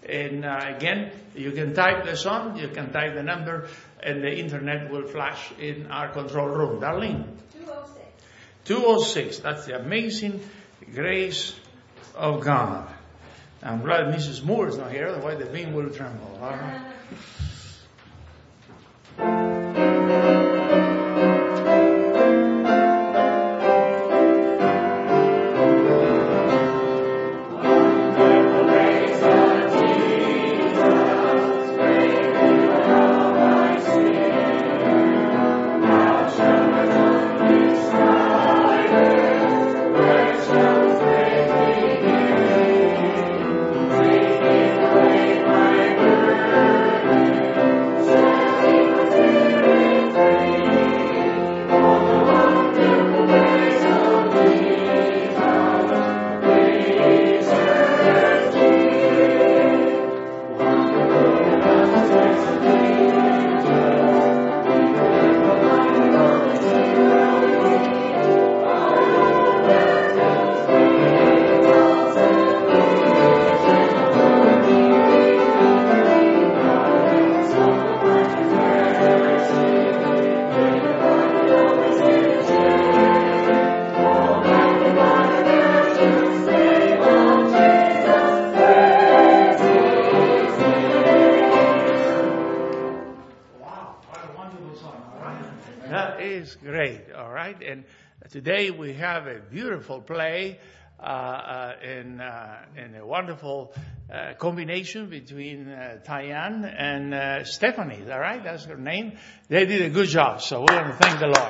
And again, you can type the song, you can type the number, and the internet will flash in our control room. Darlene? 206. 206. That's the amazing grace of God. I'm glad Mrs. Moore is not here, otherwise the beam will tremble. All right. Today we have a beautiful play and a wonderful combination between Tyann and Stephanie. Is that right? That's her name. They did a good job, so we want to thank the Lord.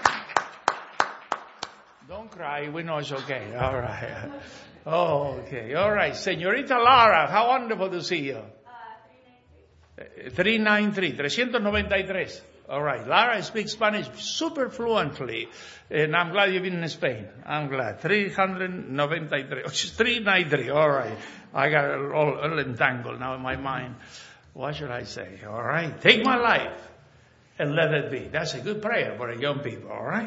Don't cry. We know it's okay. All right. Oh, okay. All right. Señorita Lara, how wonderful to see you. 393. All right. Lara speaks Spanish super fluently. And I'm glad you've been in Spain. I'm glad. 393. All right. I got it all entangled now in my mind. What should I say? All right. Take my life and let it be. That's a good prayer for young people. All right.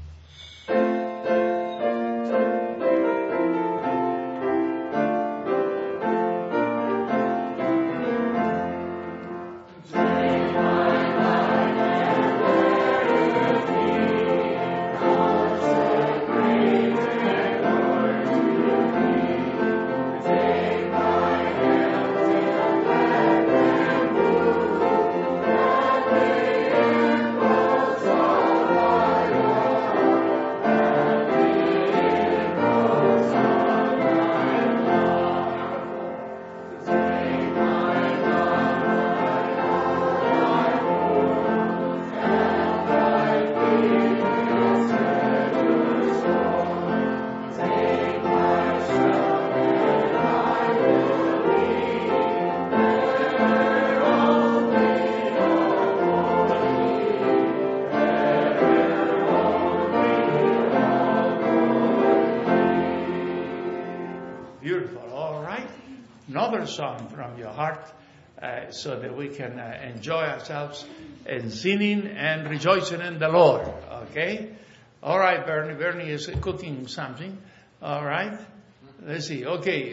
Song from your heart so that we can enjoy ourselves in singing and rejoicing in the Lord. Okay? All right, Bernie. Bernie is cooking something. All right? Let's see. Okay.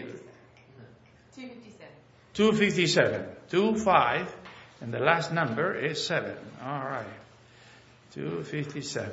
257. 25. And the last number is 7. All right. 257.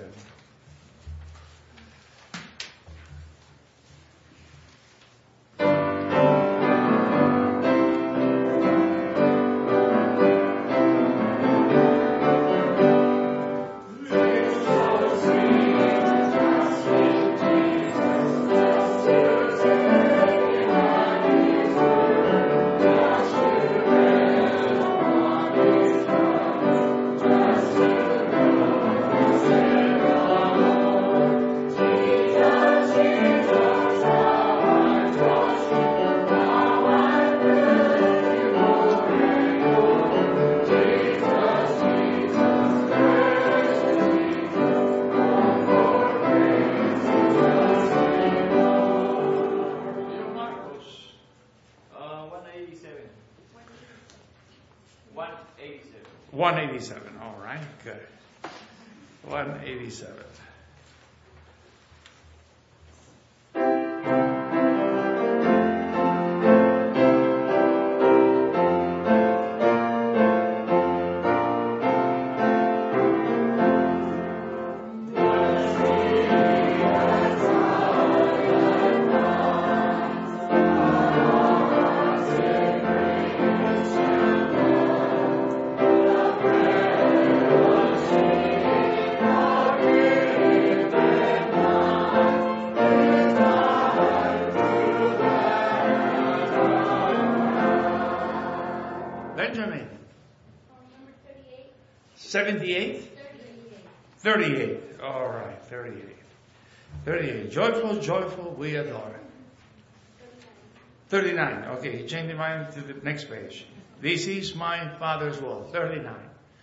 All right, good. 187. Benjamin? Number 38. 78? 38. 38. All right, 38. 38. Joyful, joyful, we adore. 39. Okay, change the mind to the next page. This is my Father's will. 39.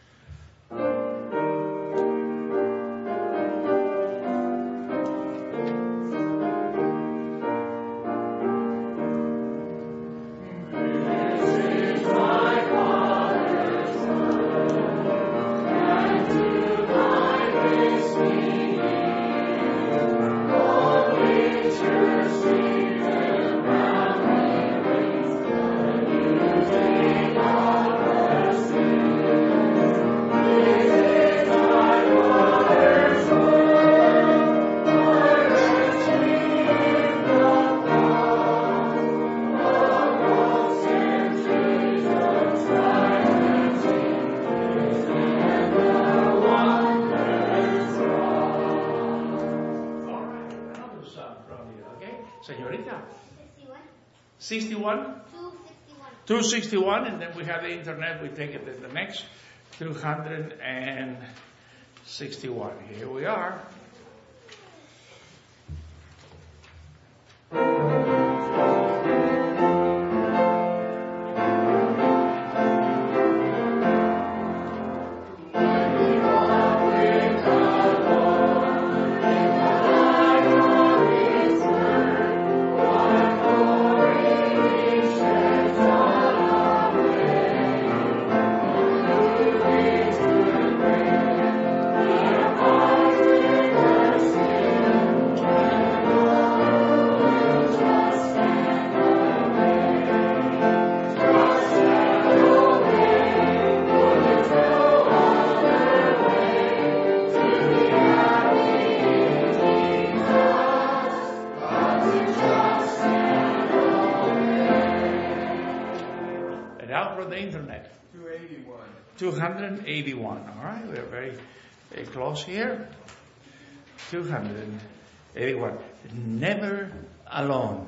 Señorita? 61? 261, and then we have the internet, we take it to the next. 261. Here we are. Out from the internet. 281. All right, we're very, very close here. 281. Never alone.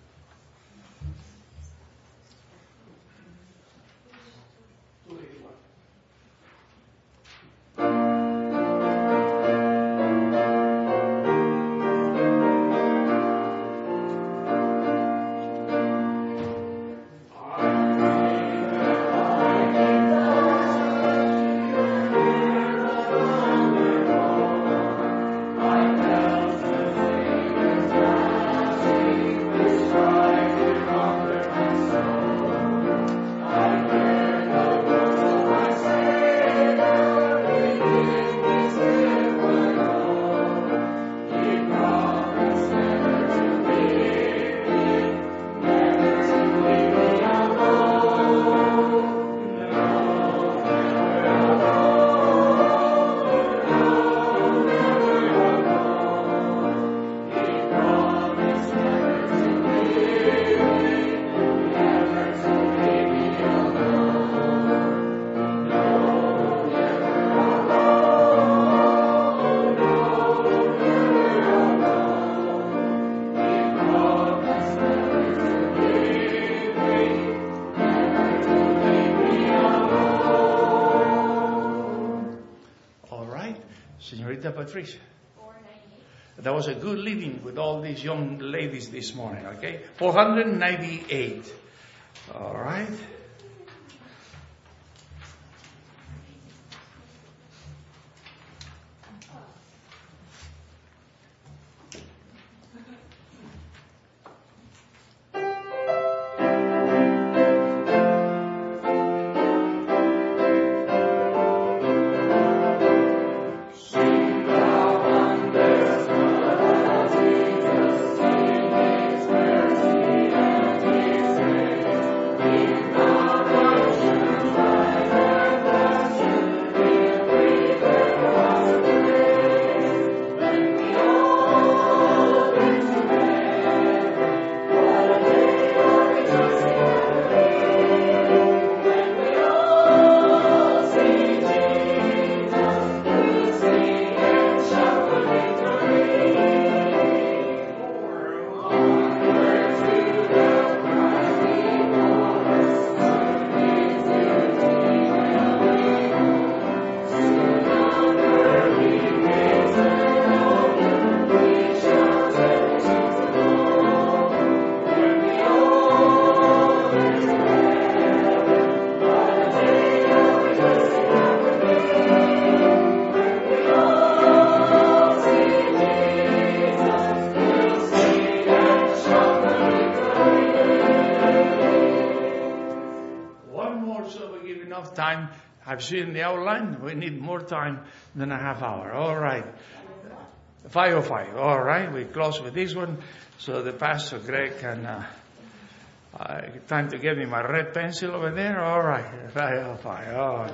Señorita Patricia. 498. That was a good living with all these young ladies this morning, okay? 498. All right. He enough time. I've seen the outline. We need more time than a half hour. All right. 5:05. All right. We close with this one. So the Pastor Greg can, time to give me my red pencil over there. All right. 5:05. Oh,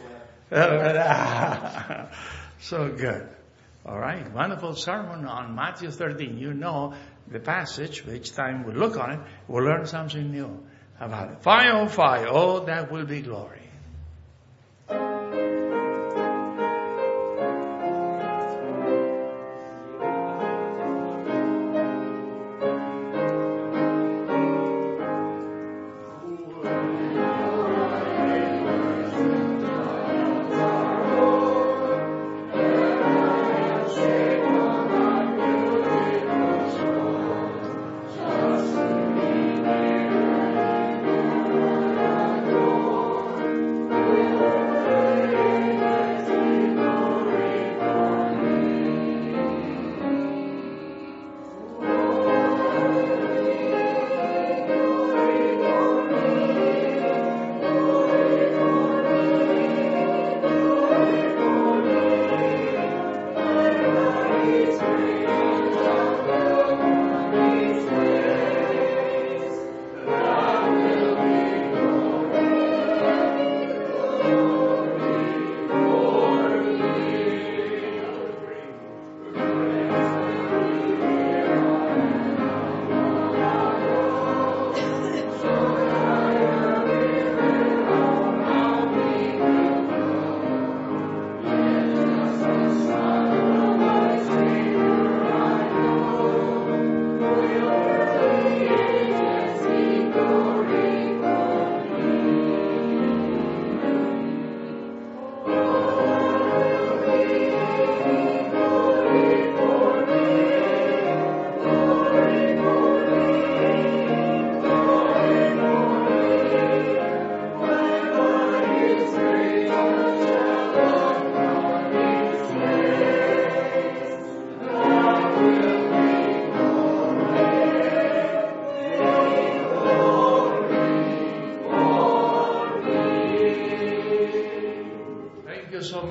okay. So good. All right. Wonderful sermon on Matthew 13. You know the passage. Each time we look on it, we'll learn something new about it. 5:05. Oh, that will be glory.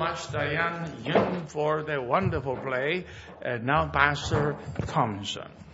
Diane Yun for the wonderful play. And now Pastor Thompson.